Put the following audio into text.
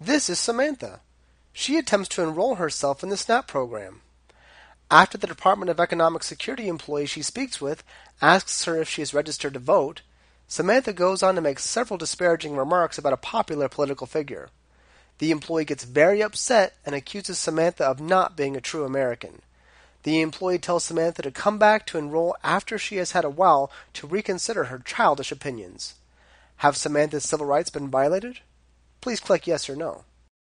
This is Samantha. She attempts to enroll herself in the SNAP program. After the Department of Economic Security employee she speaks with asks her if she is registered to vote, Samantha goes on to make several disparaging remarks about a popular political figure. The employee gets very upset and accuses Samantha of not being a true American. The employee tells Samantha to come back to enroll after she has had a while to reconsider her childish opinions. Have Samantha's civil rights been violated? Please click yes or no.